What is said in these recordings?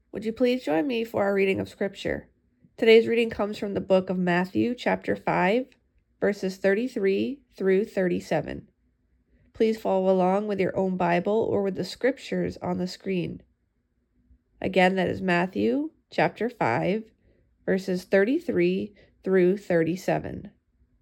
Would you please join me for our reading of Scripture? Today's reading comes from the book of Matthew, chapter 5, verses 33 through 37. Please follow along with your own Bible or with the Scriptures on the screen. Again, that is Matthew, chapter 5, verses 33 through 37.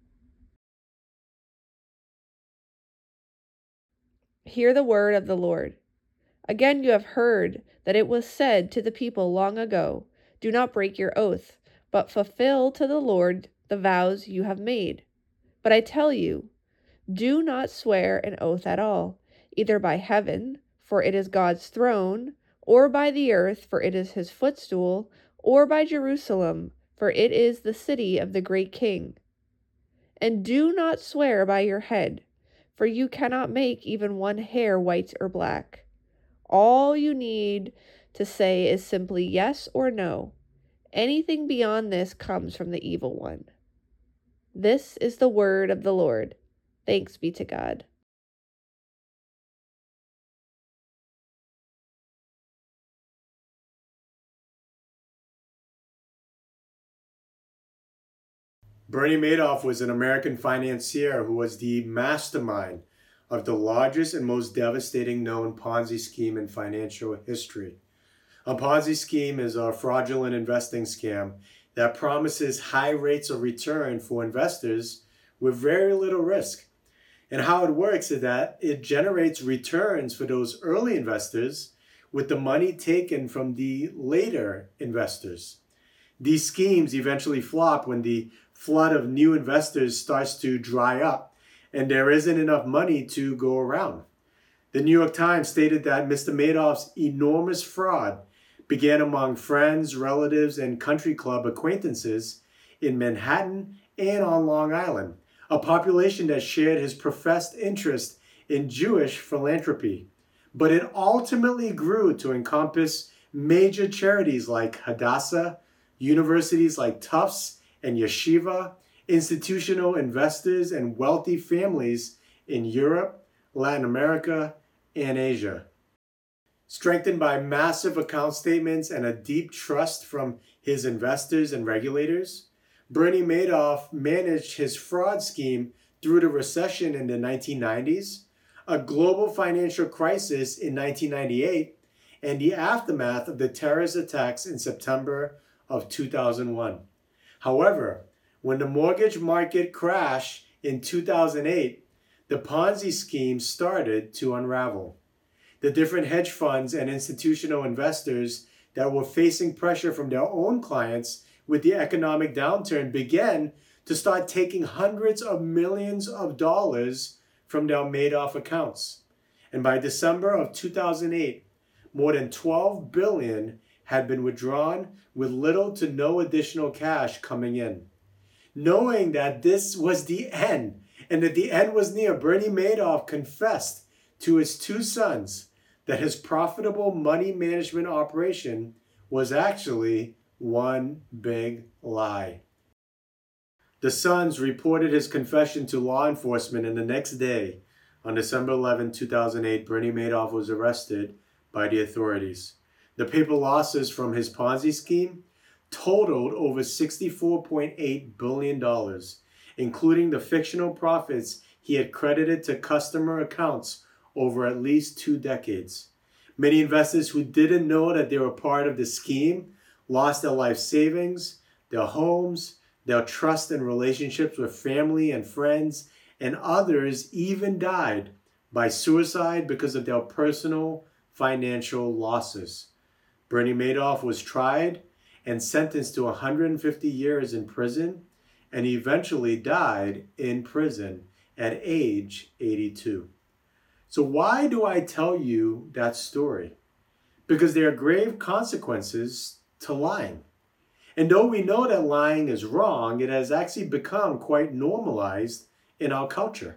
Hear the word of the Lord. Again, you have heard that it was said to the people long ago, "Do not break your oath, but fulfill to the Lord the vows you have made." But I tell you, do not swear an oath at all, either by heaven, for it is God's throne, or by the earth, for it is his footstool, or by Jerusalem, for it is the city of the great King. And do not swear by your head, for you cannot make even one hair white or black. All you need to say is simply yes or no. Anything beyond this comes from the evil one. This is the word of the Lord. Thanks be to God. Bernie Madoff was an American financier who was the mastermind of the largest and most devastating known Ponzi scheme in financial history. A Ponzi scheme is a fraudulent investing scam that promises high rates of return for investors with very little risk. And how it works is that it generates returns for those early investors with the money taken from the later investors. These schemes eventually flop when the flood of new investors starts to dry up and there isn't enough money to go around. The New York Times stated that Mr. Madoff's enormous fraud began among friends, relatives, and country club acquaintances in Manhattan and on Long Island, a population that shared his professed interest in Jewish philanthropy. But it ultimately grew to encompass major charities like Hadassah, universities like Tufts and Yeshiva, institutional investors, and wealthy families in Europe, Latin America, and Asia. Strengthened by massive account statements and a deep trust from his investors and regulators, Bernie Madoff managed his fraud scheme through the recession in the 1990s, a global financial crisis in 1998, and the aftermath of the terrorist attacks in September of 2001. However, when the mortgage market crashed in 2008, the Ponzi scheme started to unravel. The different hedge funds and institutional investors that were facing pressure from their own clients with the economic downturn began to start taking hundreds of millions of dollars from their Madoff accounts. And by December of 2008, more than $12 billion had been withdrawn with little to no additional cash coming in. Knowing that this was the end and that the end was near, Bernie Madoff confessed to his two sons that his profitable money management operation was actually one big lie. The sons reported his confession to law enforcement, and the next day, on December 11, 2008, Bernie Madoff was arrested by the authorities. The paper losses from his Ponzi scheme totaled over $64.8 billion, including the fictional profits he had credited to customer accounts over at least 2 decades. Many investors who didn't know that they were part of the scheme lost their life savings, their homes, their trust and relationships with family and friends, and others even died by suicide because of their personal financial losses. Bernie Madoff was tried and sentenced to 150 years in prison and eventually died in prison at age 82. So why do I tell you that story? Because there are grave consequences to lying. And though we know that lying is wrong, it has actually become quite normalized in our culture.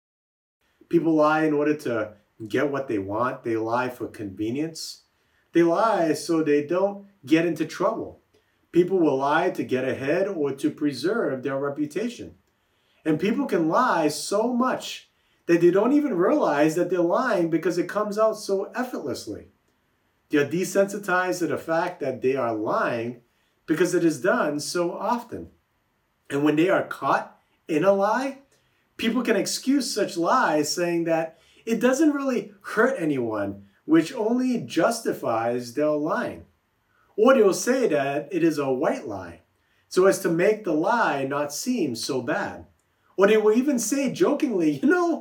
People lie in order to get what they want. They lie for convenience. They lie so they don't get into trouble. People will lie to get ahead or to preserve their reputation. And people can lie so much that they don't even realize that they're lying because it comes out so effortlessly. They are desensitized to the fact that they are lying because it is done so often. And when they are caught in a lie, people can excuse such lies saying that it doesn't really hurt anyone, which only justifies their lying. Or they will say that it is a white lie, so as to make the lie not seem so bad. Or they will even say jokingly,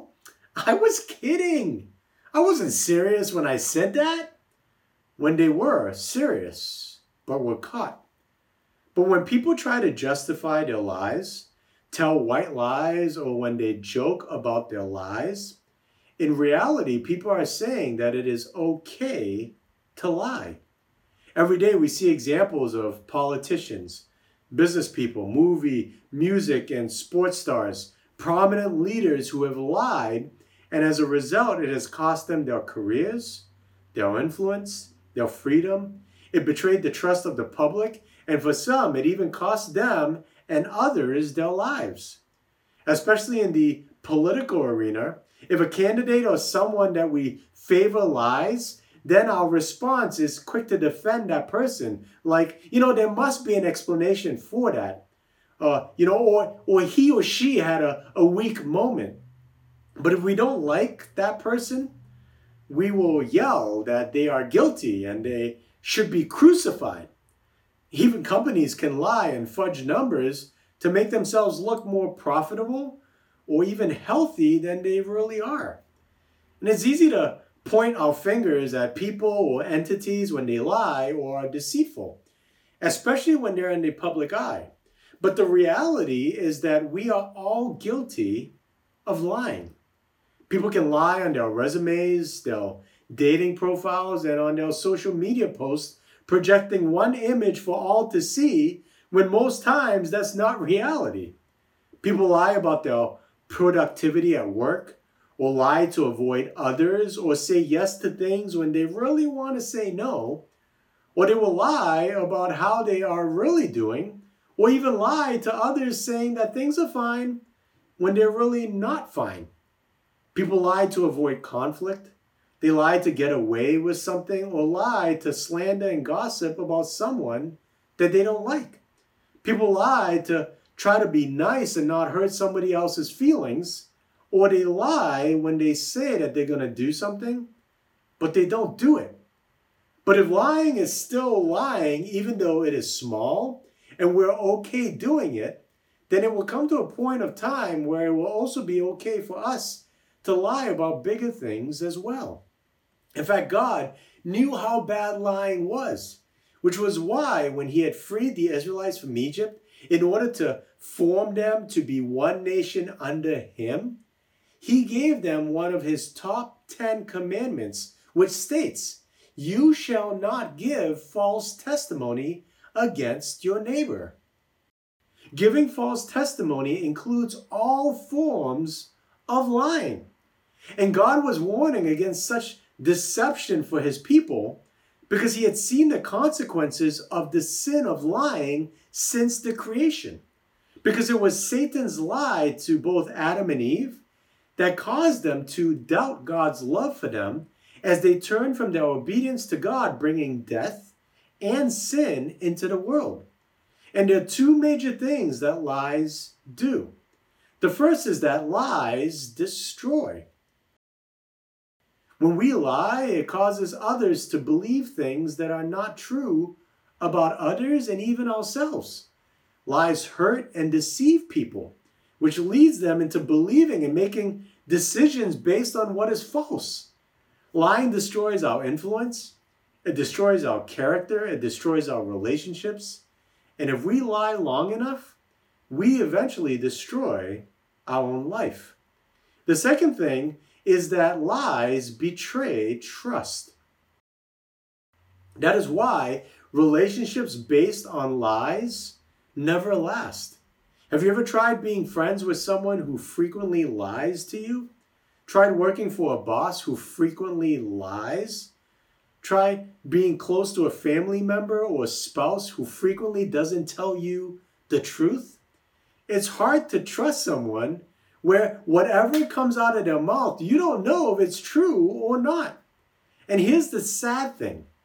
I was kidding. I wasn't serious when I said that. When they were serious, but were caught. But when people try to justify their lies, tell white lies, or when they joke about their lies, in reality, people are saying that it is okay to lie. Every day we see examples of politicians, business people, movie, music, and sports stars, prominent leaders who have lied, and as a result, it has cost them their careers, their influence, their freedom. It betrayed the trust of the public, and for some, it even cost them and others their lives. Especially in the political arena, if a candidate or someone that we favor lies, then our response is quick to defend that person. Like, there must be an explanation for that. Or he or she had a weak moment. But if we don't like that person, we will yell that they are guilty and they should be crucified. Even companies can lie and fudge numbers to make themselves look more profitable or even healthy than they really are. And it's easy to point our fingers at people or entities when they lie or are deceitful, especially when they're in the public eye. But the reality is that we are all guilty of lying. People can lie on their resumes, their dating profiles, and on their social media posts, projecting one image for all to see, when most times that's not reality. People lie about their productivity at work, or lie to avoid others, or say yes to things when they really want to say no, or they will lie about how they are really doing, or even lie to others saying that things are fine when they're really not fine. People lie to avoid conflict. They lie to get away with something, or lie to slander and gossip about someone that they don't like. People lie to try to be nice and not hurt somebody else's feelings, or they lie when they say that they're going to do something, but they don't do it. But if lying is still lying, even though it is small, and we're okay doing it, then it will come to a point of time where it will also be okay for us to lie about bigger things as well. In fact, God knew how bad lying was, which was why when he had freed the Israelites from Egypt, in order to form them to be one nation under him, he gave them one of his top 10 commandments, which states, "You shall not give false testimony against your neighbor." Giving false testimony includes all forms of lying. And God was warning against such deception for his people because he had seen the consequences of the sin of lying since the creation. Because it was Satan's lie to both Adam and Eve that caused them to doubt God's love for them as they turned from their obedience to God, bringing death and sin into the world. And there are two major things that lies do. The first is that lies destroy. When we lie, it causes others to believe things that are not true about others and even ourselves. Lies hurt and deceive people, which leads them into believing and making decisions based on what is false. Lying destroys our influence, it destroys our character, it destroys our relationships. And if we lie long enough, we eventually destroy our own life. The second thing is that lies betray trust. That is why relationships based on lies never last. Have you ever tried being friends with someone who frequently lies to you? Tried working for a boss who frequently lies? Try being close to a family member or a spouse who frequently doesn't tell you the truth? It's hard to trust someone where whatever comes out of their mouth, you don't know if it's true or not. And here's the sad thing.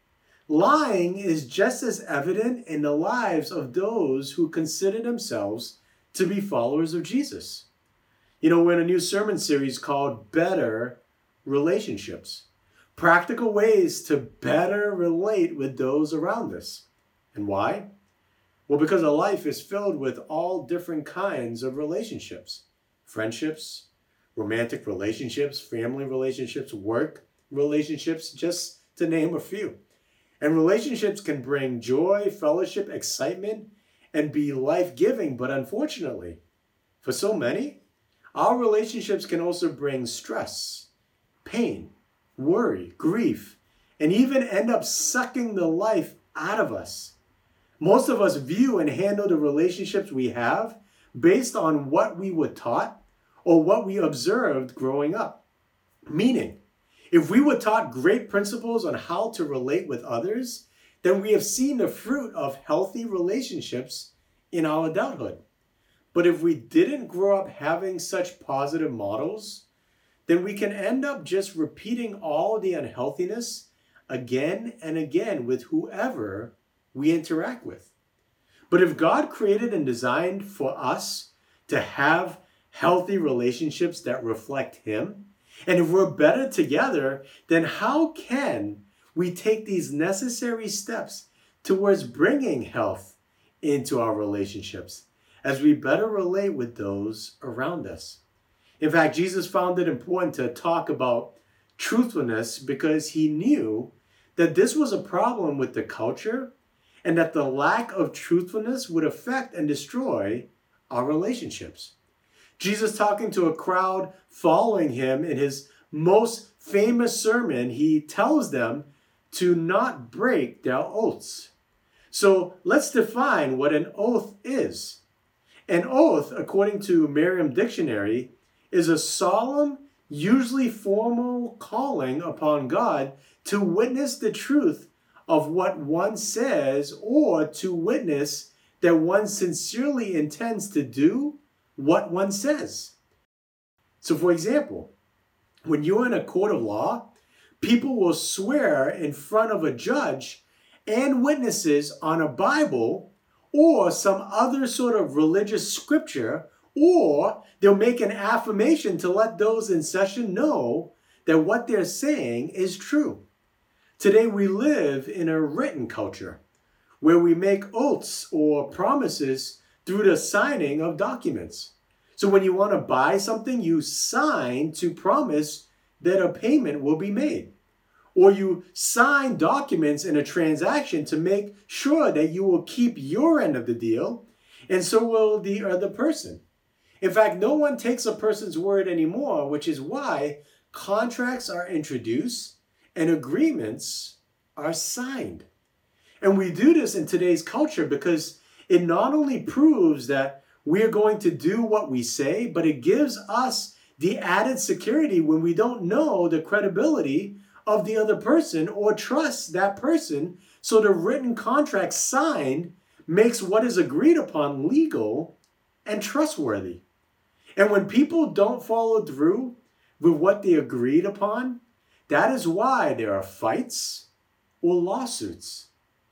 lying is just as evident in the lives of those who consider themselves to be followers of Jesus. We're in a new sermon series called Better Relationships. Practical ways to better relate with those around us. And why? Well, because a life is filled with all different kinds of relationships. Friendships, romantic relationships, family relationships, work relationships, just to name a few. And relationships can bring joy, fellowship, excitement, and be life-giving. But unfortunately, for so many, our relationships can also bring stress, pain, worry, grief, and even end up sucking the life out of us. Most of us view and handle the relationships we have based on what we were taught or what we observed growing up. Meaning, if we were taught great principles on how to relate with others, then we have seen the fruit of healthy relationships in our adulthood. But if we didn't grow up having such positive models, then we can end up just repeating all the unhealthiness again and again with whoever we interact with. But if God created and designed for us to have healthy relationships that reflect Him, and if we're better together, then how can we take these necessary steps towards bringing health into our relationships as we better relate with those around us? In fact, Jesus found it important to talk about truthfulness because He knew that this was a problem with the culture and that the lack of truthfulness would affect and destroy our relationships. Jesus, talking to a crowd following Him in His most famous sermon, He tells them to not break their oaths. So let's define what an oath is. An oath, according to Merriam Dictionary, is a solemn, usually formal calling upon God to witness the truth of what one says or to witness that one sincerely intends to do what one says. So, for example, when you're in a court of law, people will swear in front of a judge and witnesses on a Bible or some other sort of religious scripture, or they'll make an affirmation to let those in session know that what they're saying is true. Today we live in a written culture where we make oaths or promises through the signing of documents. So when you want to buy something, you sign to promise that a payment will be made. Or you sign documents in a transaction to make sure that you will keep your end of the deal, and so will the other person. In fact, no one takes a person's word anymore, which is why contracts are introduced and agreements are signed. And we do this in today's culture because it not only proves that we are going to do what we say, but it gives us the added security when we don't know the credibility of the other person or trust that person. So the written contract signed makes what is agreed upon legal and trustworthy. And when people don't follow through with what they agreed upon, that is why there are fights or lawsuits.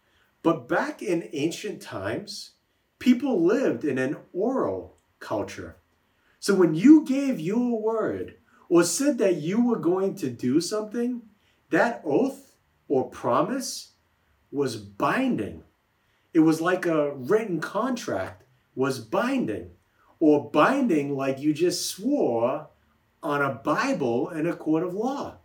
But back in ancient times, people lived in an oral culture. So when you gave your word or said that you were going to do something, that oath or promise was binding. It was like a written contract was binding, or binding like you just swore on a Bible in a court of law.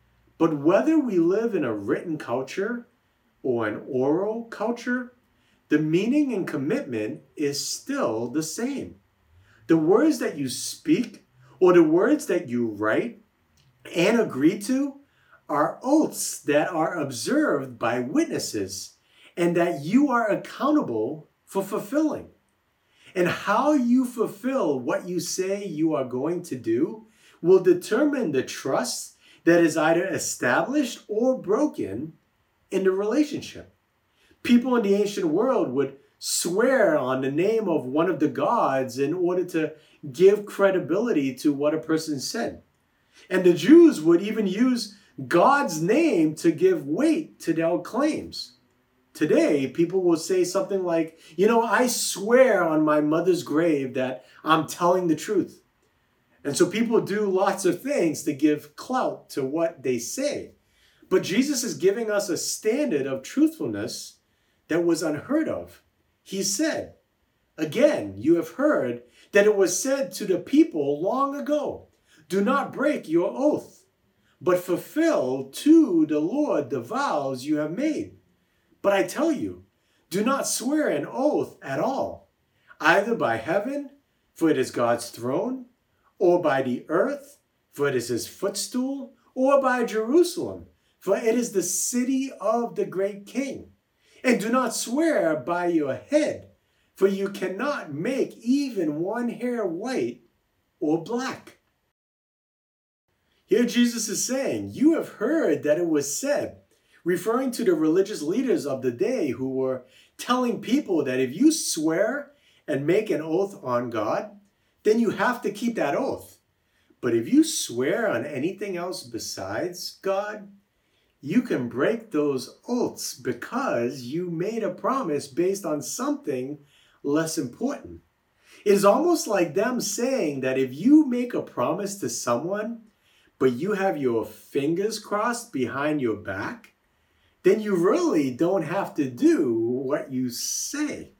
But whether we live in a written culture or an oral culture, the meaning and commitment is still the same. The words that you speak or the words that you write and agree to are oaths that are observed by witnesses and that you are accountable for fulfilling. And how you fulfill what you say you are going to do will determine the trust that is either established or broken in the relationship. People in the ancient world would swear on the name of one of the gods in order to give credibility to what a person said. And the Jews would even use God's name to give weight to their claims. Today, people will say something like, I swear on my mother's grave that I'm telling the truth. And so people do lots of things to give clout to what they say. But Jesus is giving us a standard of truthfulness that was unheard of. He said, again, you have heard that it was said to the people long ago, do not break your oath, but fulfill to the Lord the vows you have made. But I tell you, do not swear an oath at all, either by heaven, for it is God's throne, or by the earth, for it is his footstool, or by Jerusalem, for it is the city of the great king. And do not swear by your head, for you cannot make even one hair white or black. Here Jesus is saying, you have heard that it was said, referring to the religious leaders of the day who were telling people that if you swear and make an oath on God, then you have to keep that oath. But if you swear on anything else besides God, you can break those oaths because you made a promise based on something less important. It is almost like them saying that if you make a promise to someone, but you have your fingers crossed behind your back, then you really don't have to do what you say.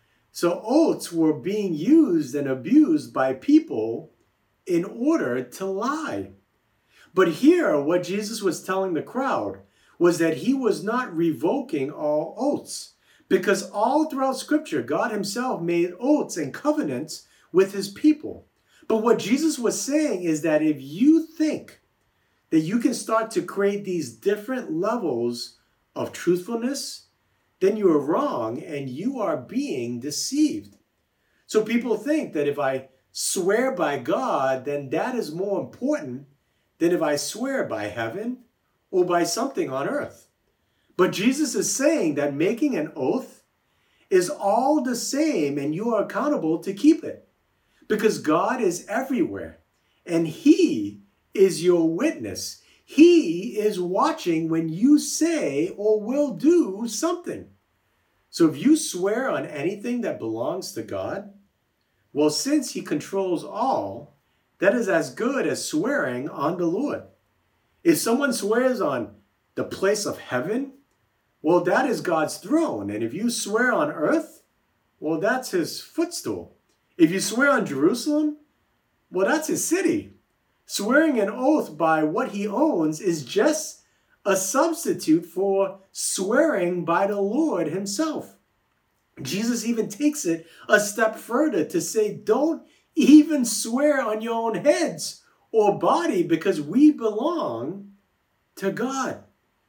So oaths were being used and abused by people in order to lie. But here, what Jesus was telling the crowd was that he was not revoking all oaths, because all throughout Scripture, God himself made oaths and covenants with his people. But what Jesus was saying is that if you think that you can start to create these different levels of truthfulness, then you are wrong and you are being deceived. So people think that if I swear by God, then that is more important than if I swear by heaven or by something on earth. But Jesus is saying that making an oath is all the same and you are accountable to keep it, because God is everywhere and he is your witness. He is watching when you say or will do something. So if you swear on anything that belongs to God, well, since he controls all, that is as good as swearing on the Lord. If someone swears on the place of heaven, well, that is God's throne. And if you swear on earth, well, that's his footstool. If you swear on Jerusalem, well, that's his city. Swearing an oath by what he owns is just a substitute for swearing by the Lord himself. Jesus even takes it a step further to say, don't even swear on your own heads or body, because we belong to God.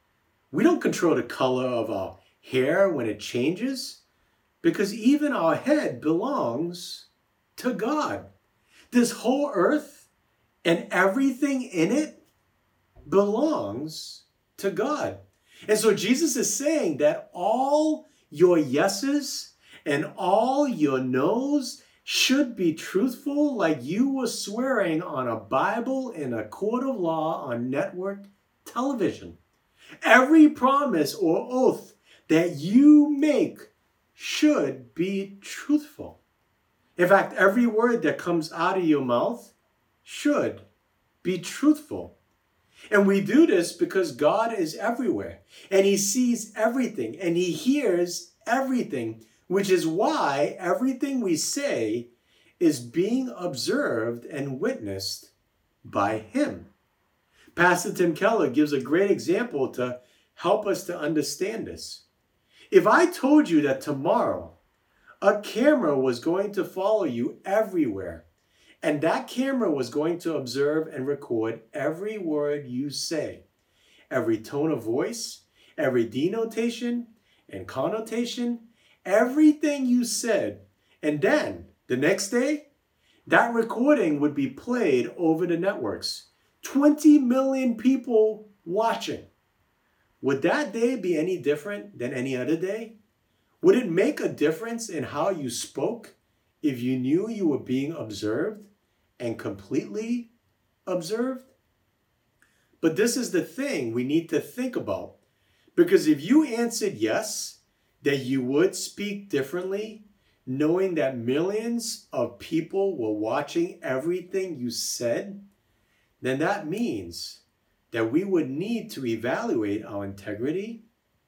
We don't control the color of our hair when it changes, because even our head belongs to God. This whole earth and everything in it belongs to God. And so Jesus is saying that all your yeses and all your nos should be truthful, like you were swearing on a Bible in a court of law on network television. Every promise or oath that you make should be truthful. In fact, every word that comes out of your mouth should be truthful. And we do this because God is everywhere and he sees everything and he hears everything, which is why everything we say is being observed and witnessed by him. Pastor Tim Keller gives a great example to help us to understand this. If I told you that tomorrow a camera was going to follow you everywhere, and that camera was going to observe and record every word you say, every tone of voice, every denotation and connotation, everything you said. And then the next day, that recording would be played over the networks. 20 million people watching. Would that day be any different than any other day? Would it make a difference in how you spoke if you knew you were being observed and completely observed? But this is the thing we need to think about. Because if you answered yes, that you would speak differently, knowing that millions of people were watching everything you said, then that means that we would need to evaluate our integrity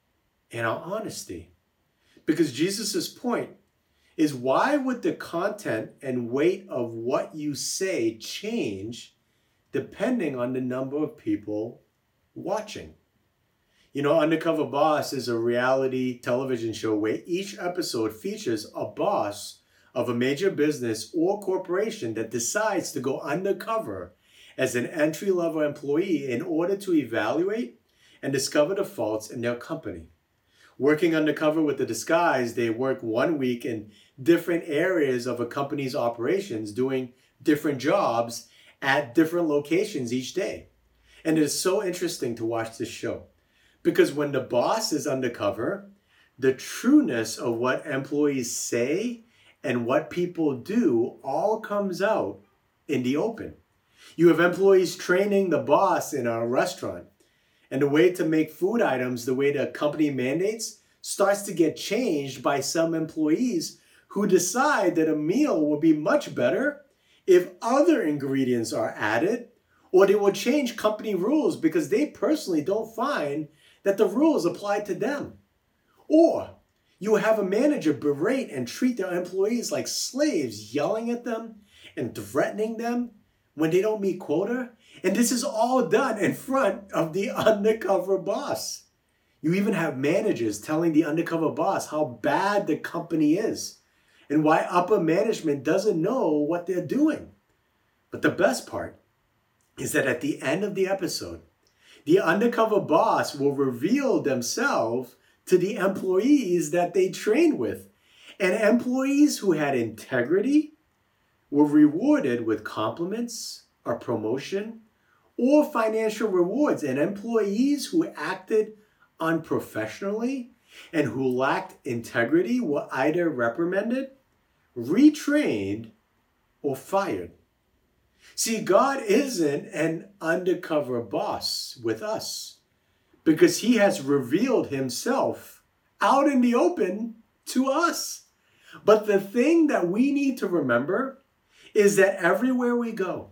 and our honesty. Because Jesus' point is, why would the content and weight of what you say change depending on the number of people watching? Undercover Boss is a reality television show where each episode features a boss of a major business or corporation that decides to go undercover as an entry-level employee in order to evaluate and discover the faults in their company. Working undercover with the disguise, they work 1 week in different areas of a company's operations, doing different jobs at different locations each day. And it is so interesting to watch this show. Because when the boss is undercover, the trueness of what employees say and what people do all comes out in the open. You have employees training the boss in a restaurant, and the way to make food items the way the company mandates starts to get changed by some employees who decide that a meal will be much better if other ingredients are added, or they will change company rules because they personally don't find that the rules apply to them. Or you have a manager berate and treat their employees like slaves, yelling at them and threatening them when they don't meet quota. And this is all done in front of the undercover boss. You even have managers telling the undercover boss how bad the company is and why upper management doesn't know what they're doing. But the best part is that at the end of the episode, the undercover boss will reveal themselves to the employees that they trained with. And employees who had integrity were rewarded with compliments, a promotion, or financial rewards. And employees who acted unprofessionally and who lacked integrity were either reprimanded, retrained, or fired. See, God isn't an undercover boss with us because he has revealed himself out in the open to us. But the thing that we need to remember is that everywhere we go,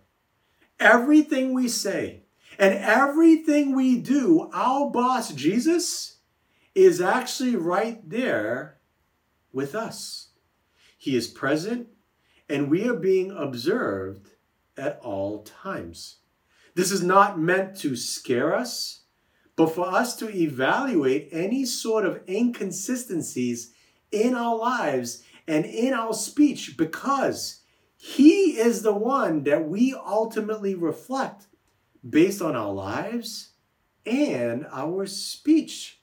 everything we say, and everything we do, our boss, Jesus, is actually right there with us. He is present, and we are being observed at all times. This is not meant to scare us, but for us to evaluate any sort of inconsistencies in our lives and in our speech, because he is the one that we ultimately reflect based on our lives and our speech.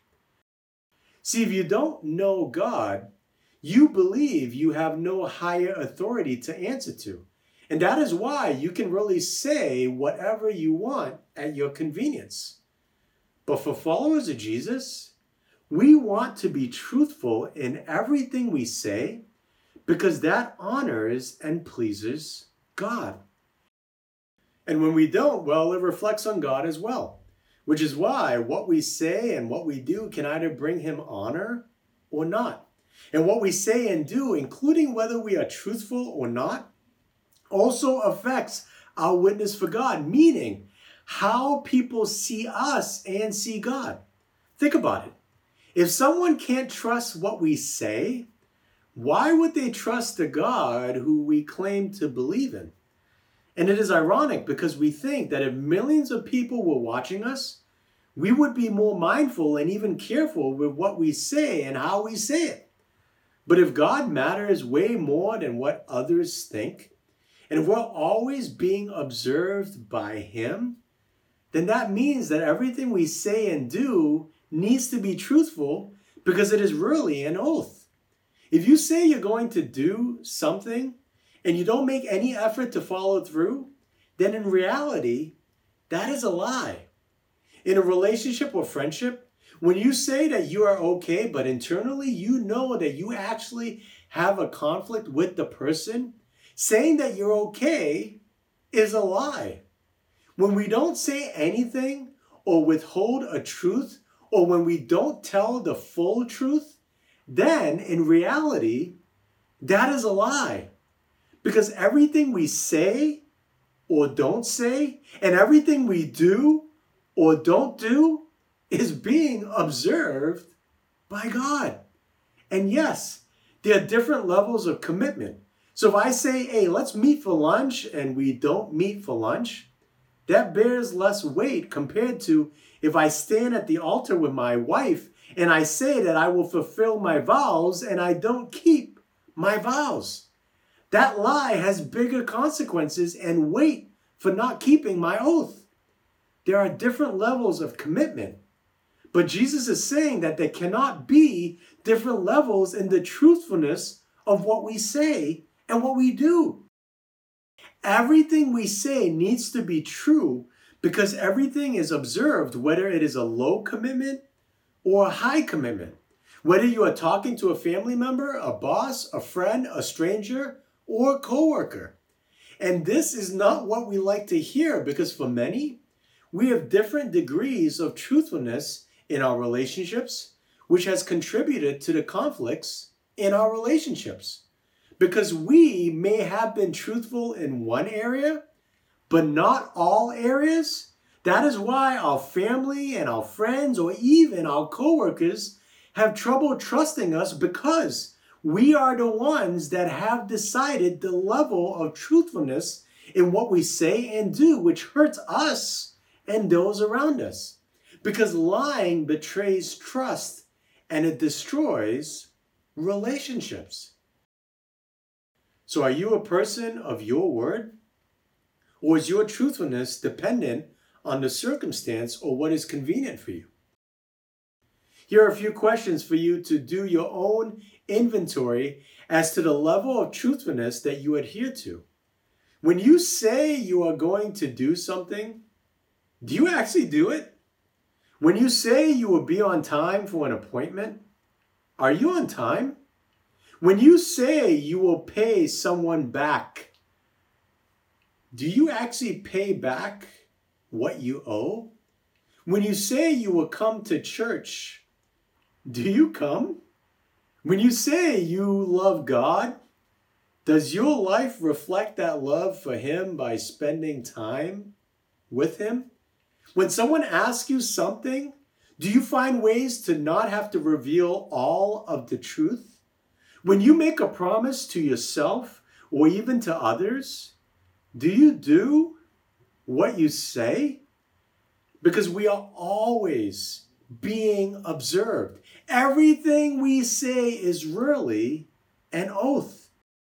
See, if you don't know God, you believe you have no higher authority to answer to. And that is why you can really say whatever you want at your convenience. But for followers of Jesus, we want to be truthful in everything we say because that honors and pleases God. And when we don't, well, it reflects on God as well, which is why what we say and what we do can either bring him honor or not. And what we say and do, including whether we are truthful or not, also affects our witness for God, meaning how people see us and see God. Think about it. If someone can't trust what we say, why would they trust the God who we claim to believe in? And it is ironic because we think that if millions of people were watching us, we would be more mindful and even careful with what we say and how we say it. But if God matters way more than what others think, and if we're always being observed by him, then that means that everything we say and do needs to be truthful because it is really an oath. If you say you're going to do something and you don't make any effort to follow through, then in reality, that is a lie. In a relationship or friendship, when you say that you are okay, but internally you know that you actually have a conflict with the person, saying that you're okay is a lie. When we don't say anything, or withhold a truth, or when we don't tell the full truth, then in reality, that is a lie. Because everything we say or don't say, and everything we do or don't do, is being observed by God. And yes, there are different levels of commitment. So if I say, hey, let's meet for lunch, and we don't meet for lunch, that bears less weight compared to if I stand at the altar with my wife and I say that I will fulfill my vows and I don't keep my vows. That lie has bigger consequences and weight for not keeping my oath. There are different levels of commitment. But Jesus is saying that there cannot be different levels in the truthfulness of what we say and what we do. Everything we say needs to be true because everything is observed, whether it is a low commitment or a high commitment. Whether you are talking to a family member, a boss, a friend, a stranger, or a coworker. And this is not what we like to hear because for many, we have different degrees of truthfulness in our relationships, which has contributed to the conflicts in our relationships. Because we may have been truthful in one area, but not all areas. That is why our family and our friends or even our coworkers have trouble trusting us because we are the ones that have decided the level of truthfulness in what we say and do, which hurts us and those around us. Because lying betrays trust and it destroys relationships. So are you a person of your word? Or is your truthfulness dependent on the circumstance or what is convenient for you? Here are a few questions for you to do your own inventory as to the level of truthfulness that you adhere to. When you say you are going to do something, do you actually do it? When you say you will be on time for an appointment, are you on time? When you say you will pay someone back, do you actually pay back what you owe? When you say you will come to church, do you come? When you say you love God, does your life reflect that love for Him by spending time with Him? When someone asks you something, do you find ways to not have to reveal all of the truth? When you make a promise to yourself or even to others, do you do what you say? Because we are always being observed. Everything we say is really an oath.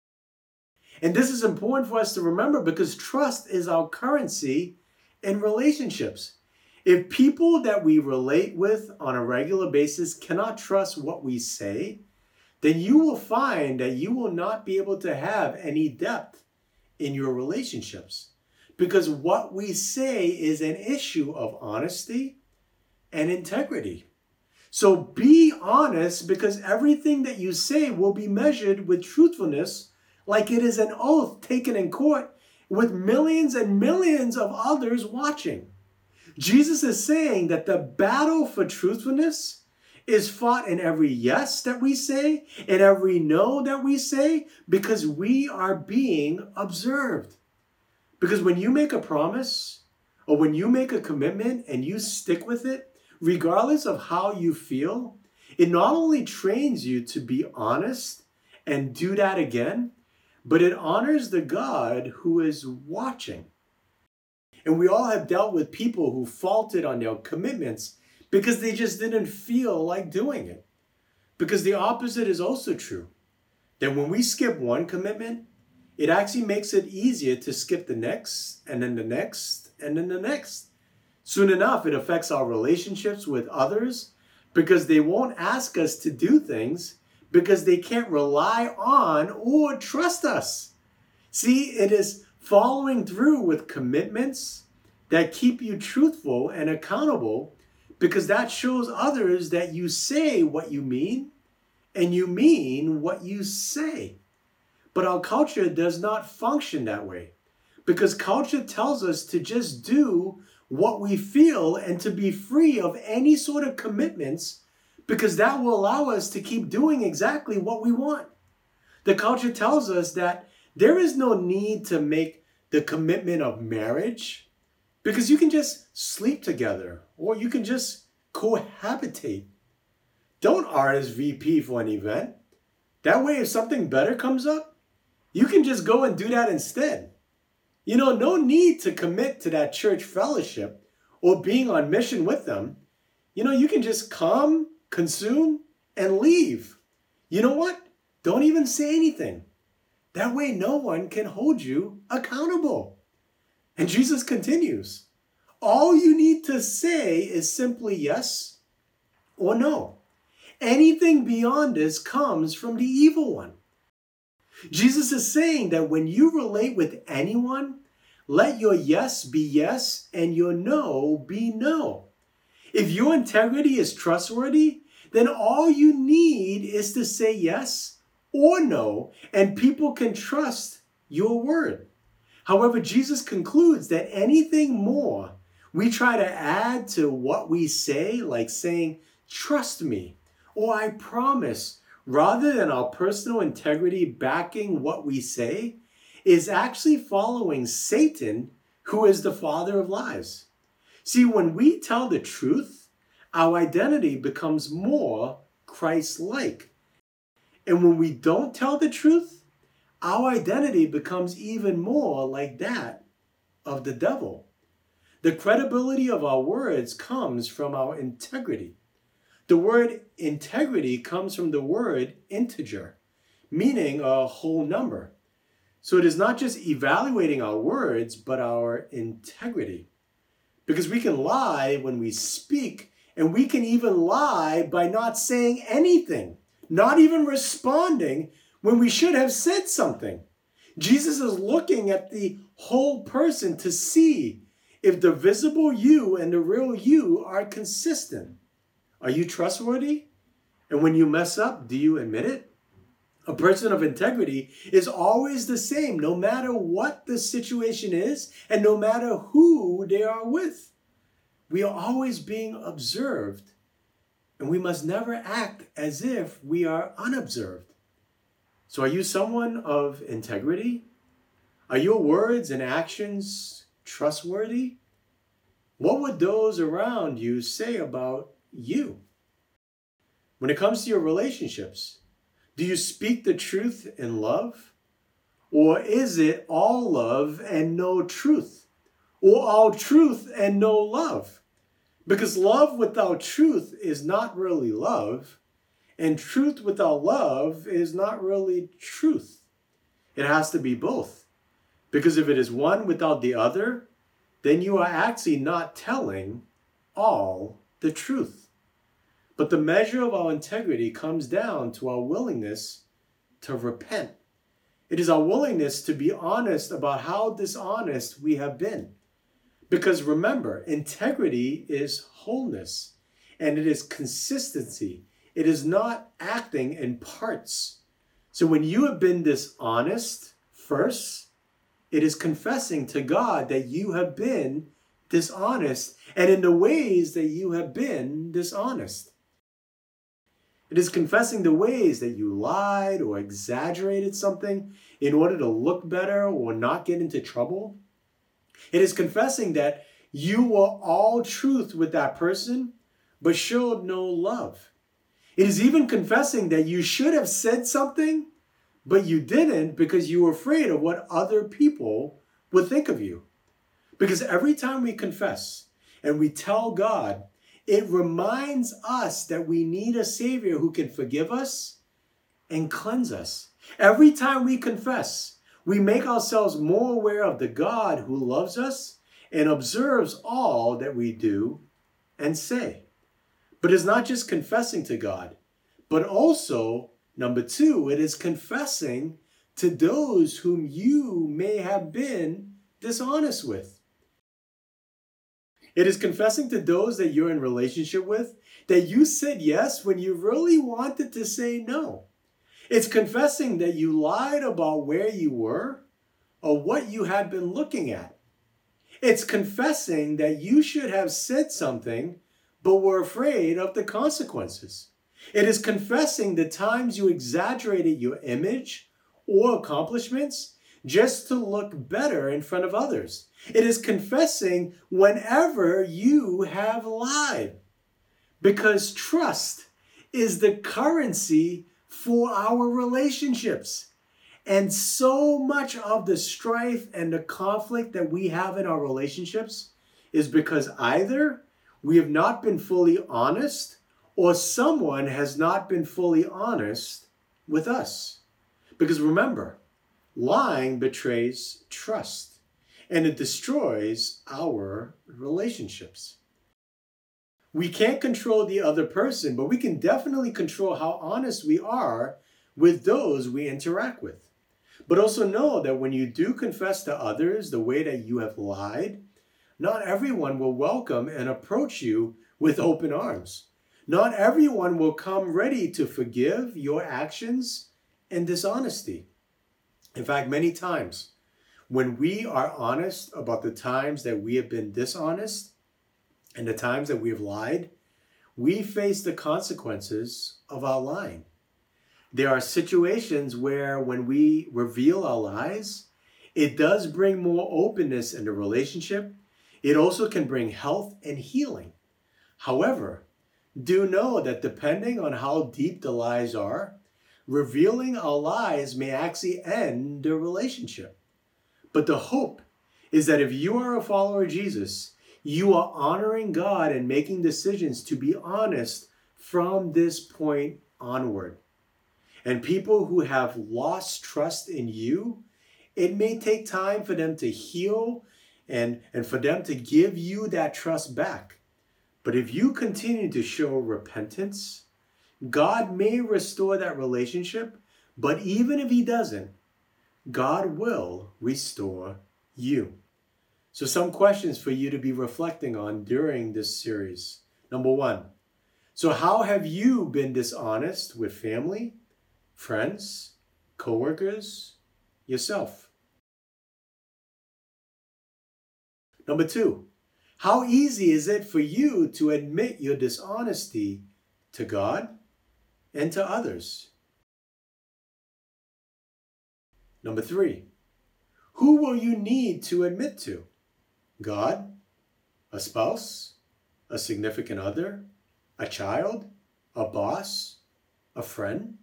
And this is important for us to remember because trust is our currency in relationships. If people that we relate with on a regular basis cannot trust what we say, then you will find that you will not be able to have any depth in your relationships. Because what we say is an issue of honesty and integrity. So be honest because everything that you say will be measured with truthfulness like it is an oath taken in court with millions and millions of others watching. Jesus is saying that the battle for truthfulness is fought in every yes that we say and every no that we say because we are being observed. Because when you make a promise or when you make a commitment and you stick with it, regardless of how you feel, it not only trains you to be honest and do that again, but it honors the God who is watching. And we all have dealt with people who faulted on their commitments because they just didn't feel like doing it. Because the opposite is also true. That when we skip one commitment, it actually makes it easier to skip the next, and then the next, and then the next. Soon enough, it affects our relationships with others because they won't ask us to do things because they can't rely on or trust us. See, it is following through with commitments that keep you truthful and accountable because that shows others that you say what you mean and you mean what you say. But our culture does not function that way because culture tells us to just do what we feel and to be free of any sort of commitments, because that will allow us to keep doing exactly what we want. The culture tells us that there is no need to make the commitment of marriage because you can just sleep together or you can just cohabitate. Don't RSVP for an event. That way, if something better comes up, you can just go and do that instead. No need to commit to that church fellowship or being on mission with them. You can just come, consume, and leave. You know what? Don't even say anything. That way, no one can hold you accountable. And Jesus continues. All you need to say is simply yes or no. Anything beyond this comes from the evil one. Jesus is saying that when you relate with anyone, let your yes be yes and your no be no. If your integrity is trustworthy, then all you need is to say yes or no, and people can trust your word. However, Jesus concludes that anything more we try to add to what we say, like saying, trust me, or I promise, rather than our personal integrity backing what we say, is actually following Satan, who is the father of lies. See, when we tell the truth, our identity becomes more Christ-like. And when we don't tell the truth, our identity becomes even more like that of the devil. The credibility of our words comes from our integrity. The word integrity comes from the word integer, meaning a whole number. So it is not just evaluating our words, but our integrity. Because we can lie when we speak, and we can even lie by not saying anything, not even responding when we should have said something. Jesus is looking at the whole person to see if the visible you and the real you are consistent. Are you trustworthy? And when you mess up, do you admit it? A person of integrity is always the same, no matter what the situation is and no matter who they are with. We are always being observed, and we must never act as if we are unobserved. So are you someone of integrity? Are your words and actions trustworthy? What would those around you say about you? When it comes to your relationships, do you speak the truth in love? Or is it all love and no truth? Or all truth and no love? Because love without truth is not really love, and truth without love is not really truth. It has to be both. Because if it is one without the other, then you are actually not telling all the truth. But the measure of our integrity comes down to our willingness to repent. It is our willingness to be honest about how dishonest we have been. Because remember, integrity is wholeness, and it is consistency. It is not acting in parts. So when you have been dishonest first, it is confessing to God that you have been dishonest and in the ways that you have been dishonest. It is confessing the ways that you lied or exaggerated something in order to look better or not get into trouble. It is confessing that you were all truth with that person, but showed no love. It is even confessing that you should have said something, but you didn't because you were afraid of what other people would think of you. Because every time we confess and we tell God, it reminds us that we need a Savior who can forgive us and cleanse us. Every time we confess, we make ourselves more aware of the God who loves us and observes all that we do and say. But it's not just confessing to God, but also, number two, it is confessing to those whom you may have been dishonest with. It is confessing to those that you're in relationship with that you said yes when you really wanted to say no. It's confessing that you lied about where you were or what you had been looking at. It's confessing that you should have said something, but were afraid of the consequences. It is confessing the times you exaggerated your image or accomplishments just to look better in front of others. It is confessing whenever you have lied. Because trust is the currency for our relationships. And so much of the strife and the conflict that we have in our relationships is because either we have not been fully honest or someone has not been fully honest with us. Because remember, lying betrays trust and it destroys our relationships. We can't control the other person, but we can definitely control how honest we are with those we interact with. But also know that when you do confess to others the way that you have lied, not everyone will welcome and approach you with open arms. Not everyone will come ready to forgive your actions and dishonesty. In fact, many times, when we are honest about the times that we have been dishonest and the times that we have lied, we face the consequences of our lying. There are situations where when we reveal our lies, it does bring more openness in the relationship. It also can bring health and healing. However, do know that depending on how deep the lies are, revealing our lies may actually end the relationship. But the hope is that if you are a follower of Jesus, you are honoring God and making decisions to be honest from this point onward. And people who have lost trust in you, it may take time for them to heal and for them to give you that trust back. But if you continue to show repentance, God may restore that relationship, but even if he doesn't, God will restore you. So some questions for you to be reflecting on during this series. Number one, so how have you been dishonest with family, friends, coworkers, yourself? Number two, how easy is it for you to admit your dishonesty to God and to others? Number three, who will you need to admit to? God, a spouse, a significant other, a child, a boss, a friend?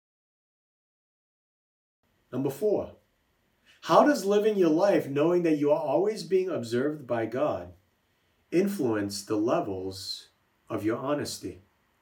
Number four, how does living your life knowing that you are always being observed by God influence the levels of your honesty?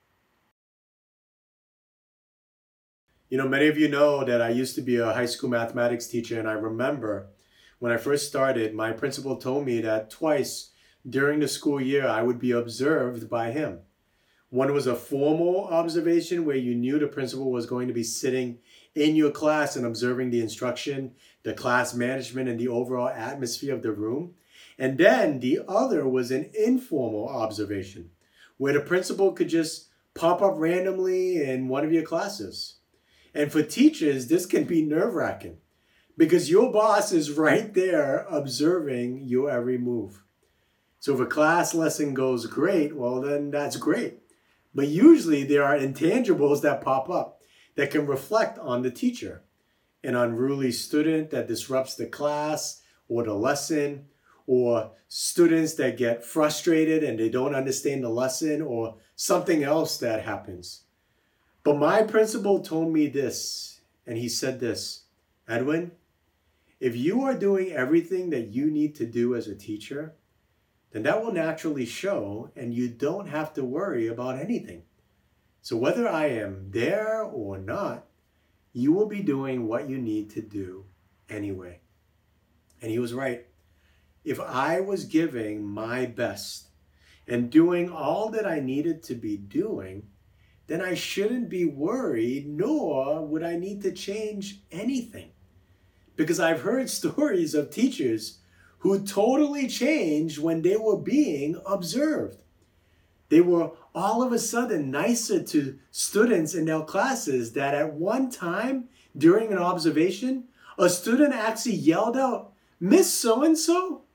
You know, many of you know that I used to be a high school mathematics teacher, and I remember when I first started, my principal told me that twice during the school year I would be observed by him. One was a formal observation where you knew the principal was going to be sitting in your class and observing the instruction, the class management, and the overall atmosphere of the room. And then the other was an informal observation where the principal could just pop up randomly in one of your classes. And for teachers, this can be nerve-wracking because your boss is right there observing your every move. So if a class lesson goes great, well, then that's great. But usually there are intangibles that pop up that can reflect on the teacher. An unruly student that disrupts the class or the lesson, or students that get frustrated and they don't understand the lesson, or something else that happens. But my principal told me this, and he said this, Edwin, if you are doing everything that you need to do as a teacher, then that will naturally show and you don't have to worry about anything. So whether I am there or not, you will be doing what you need to do anyway. And he was right. If I was giving my best and doing all that I needed to be doing, then I shouldn't be worried, nor would I need to change anything. Because I've heard stories of teachers who totally changed when they were being observed. They were all of a sudden nicer to students in their classes that at one time during an observation, a student actually yelled out, "Miss So-and-so,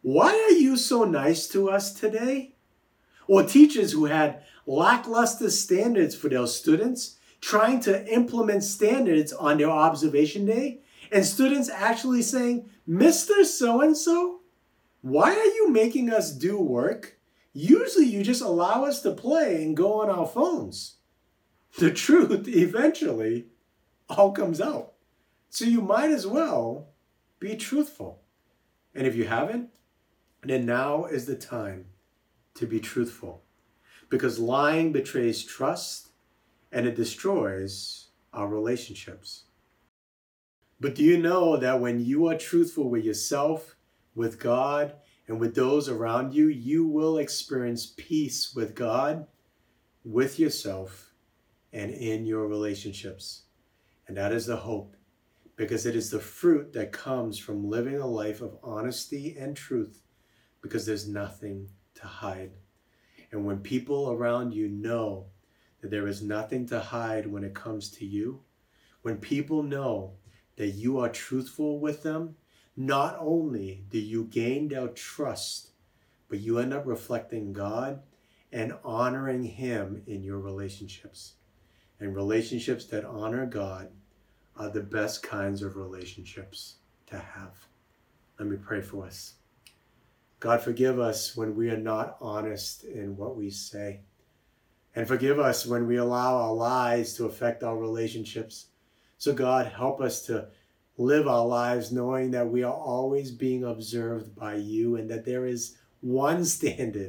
why are you so nice to us today? Or teachers who had lackluster standards for their students, trying to implement standards on their observation day, and students actually saying, Mr. So-and-so, why are you making us do work? Usually you just allow us to play and go on our phones. The truth eventually all comes out. So you might as well be truthful. And if you haven't, then now is the time to be truthful. Because lying betrays trust and it destroys our relationships. But do you know that when you are truthful with yourself, with God, and with those around you, you will experience peace with God, with yourself, and in your relationships. And that is the hope, because it is the fruit that comes from living a life of honesty and truth, because there's nothing to hide. And when people around you know that there is nothing to hide when it comes to you, when people know that you are truthful with them, not only do you gain their trust, but you end up reflecting God and honoring Him in your relationships. And relationships that honor God are the best kinds of relationships to have. Let me pray for us. God, forgive us when we are not honest in what we say. And forgive us when we allow our lies to affect our relationships. So God, help us to live our lives knowing that we are always being observed by you and that there is one standard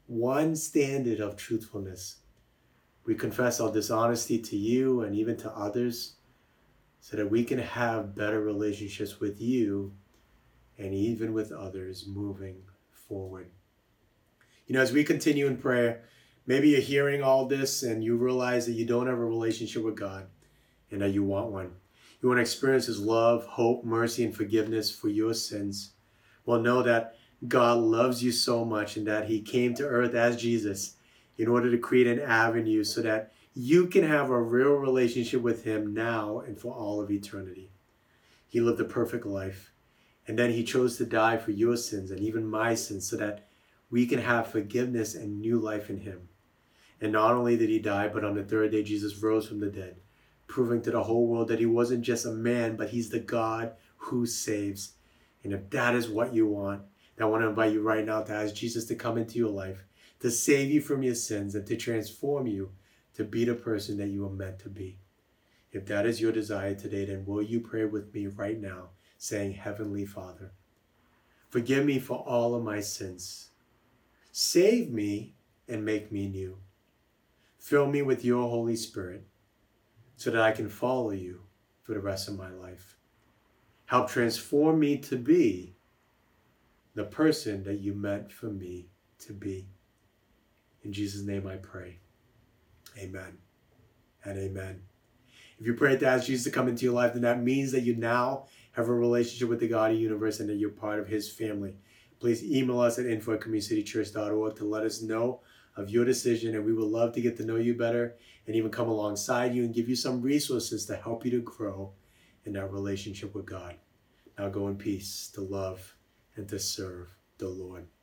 of truthfulness. We confess our dishonesty to you and even to others so that we can have better relationships with you and even with others moving forward. You know, as we continue in prayer, maybe you're hearing all this and you realize that you don't have a relationship with God and that you want one. You want to experience His love, hope, mercy, and forgiveness for your sins. Well, know that God loves you so much and that He came to earth as Jesus in order to create an avenue so that you can have a real relationship with Him now and for all of eternity. He lived a perfect life, and then He chose to die for your sins and even my sins so that we can have forgiveness and new life in Him. And not only did He die, but on the third day, Jesus rose from the dead, proving to the whole world that He wasn't just a man, but He's the God who saves. And if that is what you want, then I want to invite you right now to ask Jesus to come into your life, to save you from your sins and to transform you to be the person that you are meant to be. If that is your desire today, then will you pray with me right now, saying, Heavenly Father, forgive me for all of my sins. Save me and make me new. Fill me with your Holy Spirit so that I can follow you for the rest of my life. Help transform me to be the person that you meant for me to be. In Jesus' name I pray. Amen and amen. If you pray to ask Jesus to come into your life, then that means that you now have a relationship with the God of the universe and that you're part of His family. Please email us at info@communitycitychurch.org to let us know of your decision, and we would love to get to know you better and even come alongside you and give you some resources to help you to grow in that relationship with God. Now go in peace to love and to serve the Lord.